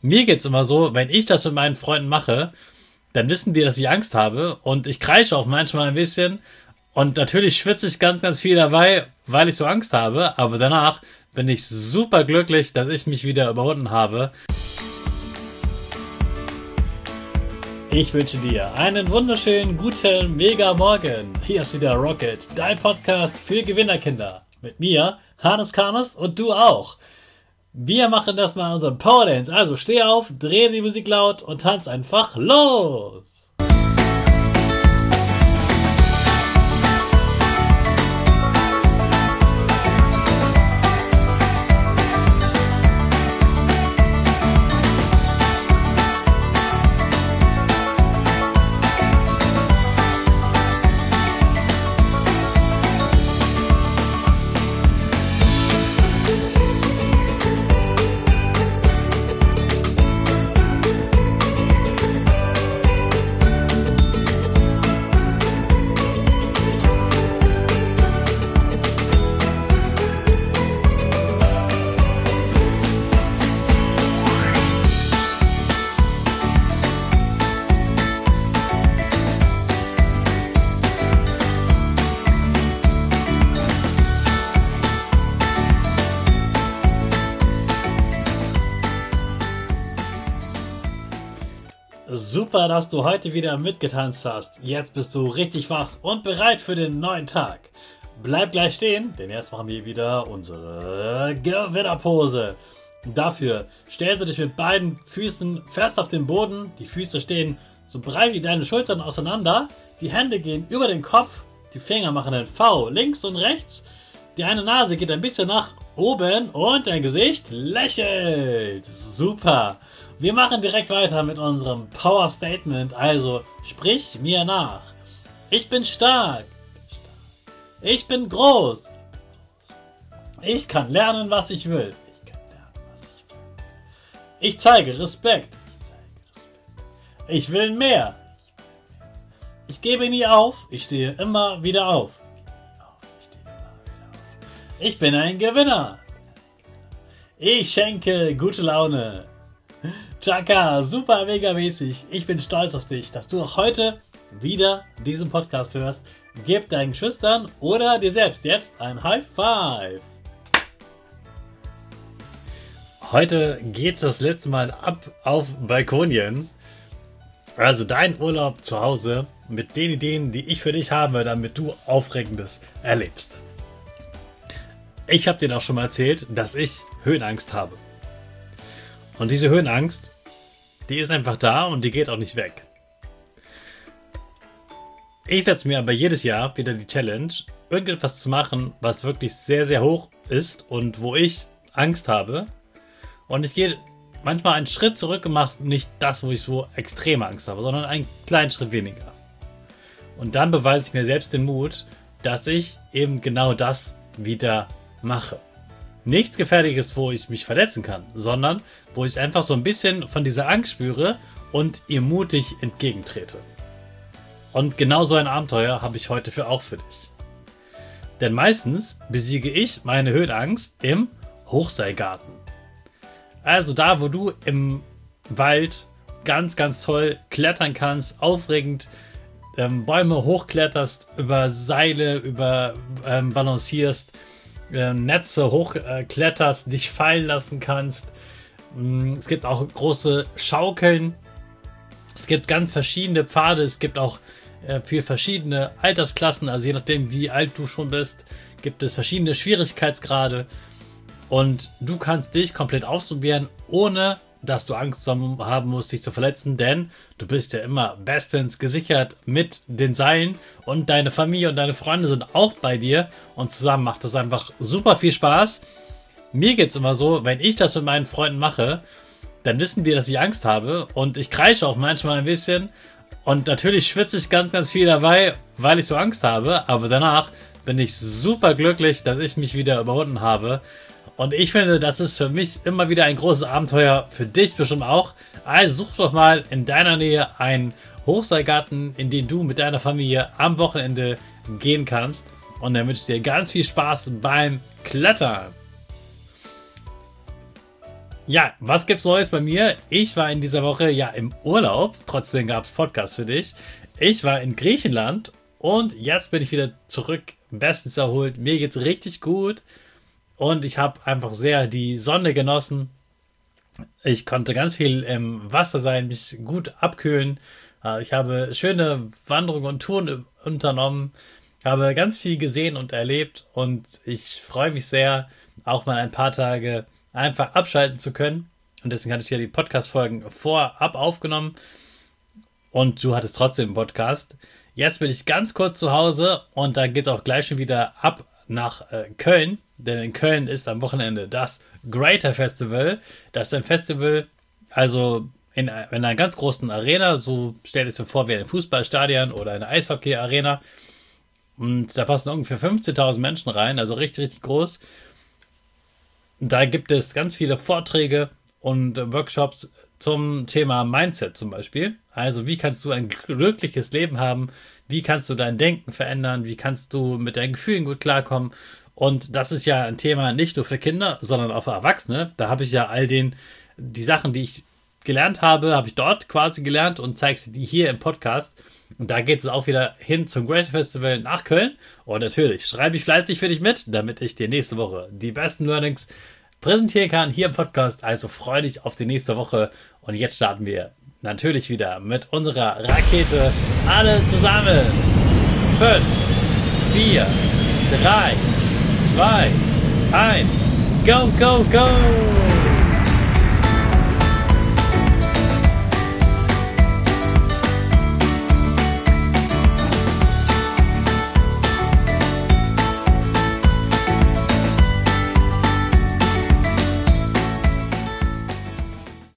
Mir geht's immer so, wenn ich das mit meinen Freunden mache, dann wissen die, dass ich Angst habe und ich kreische auch manchmal ein bisschen und natürlich schwitze ich ganz, ganz viel dabei, weil ich so Angst habe, aber danach bin ich super glücklich, dass ich mich wieder überwunden habe. Ich wünsche dir einen wunderschönen, guten, mega Morgen. Hier ist wieder Rocket, dein Podcast für Gewinnerkinder. Mit mir, Hannes Karnes und du auch. Wir machen das mal in unserem Power Dance. Also steh auf, dreh die Musik laut und tanz einfach los. Super, dass du heute wieder mitgetanzt hast. Jetzt bist du richtig wach und bereit für den neuen Tag. Bleib gleich stehen, denn jetzt machen wir wieder unsere Gewinnerpose. Dafür stellst du dich mit beiden Füßen fest auf den Boden. Die Füße stehen so breit wie deine Schultern auseinander. Die Hände gehen über den Kopf. Die Finger machen ein V links und rechts. Die eine Nase geht ein bisschen nach oben und dein Gesicht lächelt. Super. Wir machen direkt weiter mit unserem Power Statement, also sprich mir nach. Ich bin stark. Ich bin groß. Ich kann lernen, was ich will. Ich zeige Respekt. Ich will mehr. Ich gebe nie auf. Ich stehe immer wieder auf. Ich bin ein Gewinner. Ich schenke gute Laune. Chaka, super mega mäßig. Ich bin stolz auf dich, dass du auch heute wieder diesen Podcast hörst. Gib deinen Geschwistern oder dir selbst jetzt ein High Five. Heute geht's das letzte Mal ab auf Balkonien. Also dein Urlaub zu Hause mit den Ideen, die ich für dich habe, damit du Aufregendes erlebst. Ich habe dir doch schon mal erzählt, dass ich Höhenangst habe. Und diese Höhenangst, die ist einfach da und die geht auch nicht weg. Ich setze mir aber jedes Jahr wieder die Challenge, irgendetwas zu machen, was wirklich sehr, sehr hoch ist und wo ich Angst habe. Und ich gehe manchmal einen Schritt zurück und mache nicht das, wo ich so extreme Angst habe, sondern einen kleinen Schritt weniger. Und dann beweise ich mir selbst den Mut, dass ich eben genau das wieder mache. Nichts Gefährliches, wo ich mich verletzen kann, sondern wo ich einfach so ein bisschen von dieser Angst spüre und ihr mutig entgegentrete. Und genau so ein Abenteuer habe ich heute auch für dich. Denn meistens besiege ich meine Höhenangst im Hochseilgarten. Also da, wo du im Wald ganz, ganz toll klettern kannst, aufregend Bäume hochkletterst, über Seile, balancierst, Netze hochkletterst, dich fallen lassen kannst. Es gibt auch große Schaukeln. Es gibt ganz verschiedene Pfade. Es gibt auch für verschiedene Altersklassen, also je nachdem wie alt du schon bist, gibt es verschiedene Schwierigkeitsgrade. Und du kannst dich komplett ausprobieren, ohne dass du Angst haben musst, dich zu verletzen, denn du bist ja immer bestens gesichert mit den Seilen und deine Familie und deine Freunde sind auch bei dir und zusammen macht das einfach super viel Spaß. Mir geht's immer so, wenn ich das mit meinen Freunden mache, dann wissen die, dass ich Angst habe und ich kreische auch manchmal ein bisschen und natürlich schwitze ich ganz, ganz viel dabei, weil ich so Angst habe, aber danach bin ich super glücklich, dass ich mich wieder überwunden habe. Und ich finde, das ist für mich immer wieder ein großes Abenteuer, für dich bestimmt auch. Also such doch mal in deiner Nähe einen Hochseilgarten, in den du mit deiner Familie am Wochenende gehen kannst. Und dann wünsche ich dir ganz viel Spaß beim Klettern. Ja, was gibt's Neues bei mir? Ich war in dieser Woche ja im Urlaub, trotzdem gab's Podcast für dich. Ich war in Griechenland und jetzt bin ich wieder zurück, bestens erholt. Mir geht's richtig gut und ich habe einfach sehr die Sonne genossen. Ich konnte ganz viel im Wasser sein, mich gut abkühlen. Ich habe schöne Wanderungen und Touren unternommen, habe ganz viel gesehen und erlebt und ich freue mich sehr, auch mal ein paar Tage einfach abschalten zu können. Und deswegen hatte ich ja die Podcast-Folgen vorab aufgenommen und du hattest trotzdem einen Podcast. Jetzt bin ich ganz kurz zu Hause und dann geht es auch gleich schon wieder ab nach Köln, denn in Köln ist am Wochenende das Greater Festival. Das ist ein Festival, also in einer ganz großen Arena, so stellt es dir vor wie ein Fußballstadion oder eine Eishockey-Arena. Und da passen ungefähr 15.000 Menschen rein, also richtig, richtig groß. Da gibt es ganz viele Vorträge und Workshops zum Thema Mindset zum Beispiel. Also wie kannst du ein glückliches Leben haben? Wie kannst du dein Denken verändern? Wie kannst du mit deinen Gefühlen gut klarkommen? Und das ist ja ein Thema nicht nur für Kinder, sondern auch für Erwachsene. Da habe ich ja die Sachen, die ich gelernt habe ich dort quasi gelernt und zeige sie dir hier im Podcast. Und da geht es auch wieder hin zum Great Festival nach Köln. Und natürlich schreibe ich fleißig für dich mit, damit ich dir nächste Woche die besten Learnings präsentieren kann hier im Podcast. Also freue dich auf die nächste Woche. Und jetzt starten wir natürlich wieder mit unserer Rakete. Alle zusammen. 5, 4, 3, 2, 1. Go, go, go!